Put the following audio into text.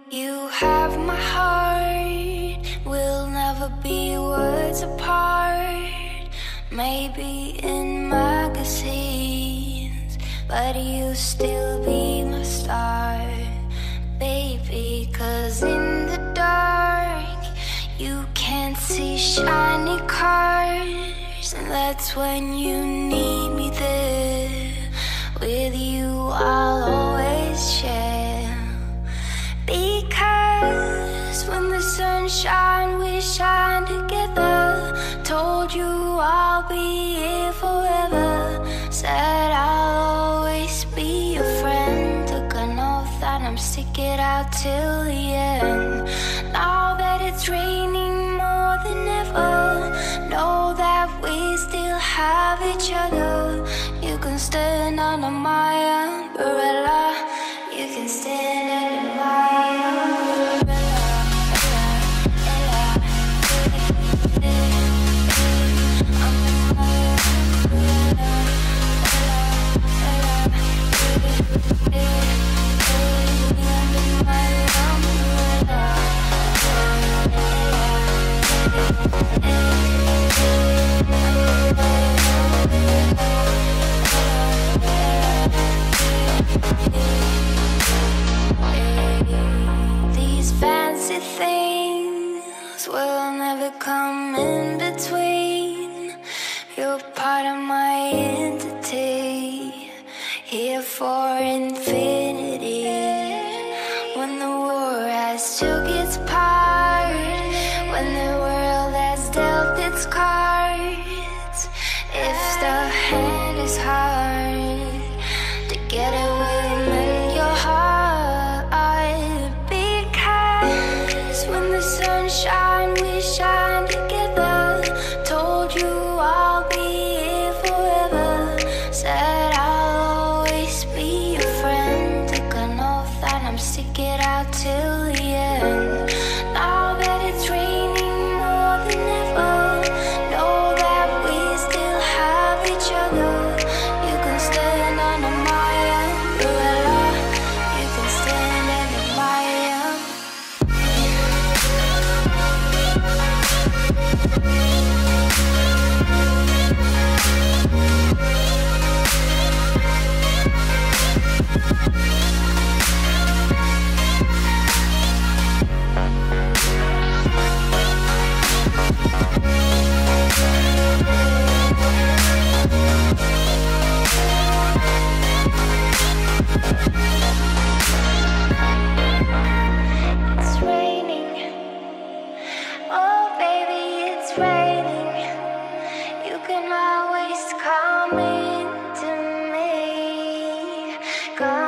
You have my heart, we'll never be words apart. Maybe in magazines, but you still be my star, baby. 'Cause in the dark, you can't see shiny cars, and that's when you need me there. With you I'll always share, because when the sun shines, we shine together. Told you I'll be here forever. Said I'll always be your friend. Took an oath that I'm stick it out till the end. Now that it's raining more than ever, know that we still have each other. You can stand under my umbrella. You can stand under my umbrella. These fancy things will never come in between. You're part of my entity, here for infinity. When the war has took its part, when the world has dealt its cards, if the hand is hard, together we'll mend your heart. Because when the sun shines, we shine together. Told you I'll be here forever. Said I'll always be your friend. Took an oath that I'm stick it out till the end. Now that it's raining more than ever, know that we still have each other. You can stand under my umbrella. You can stand under my It's raining. Oh baby, it's raining. You can always come into me. Come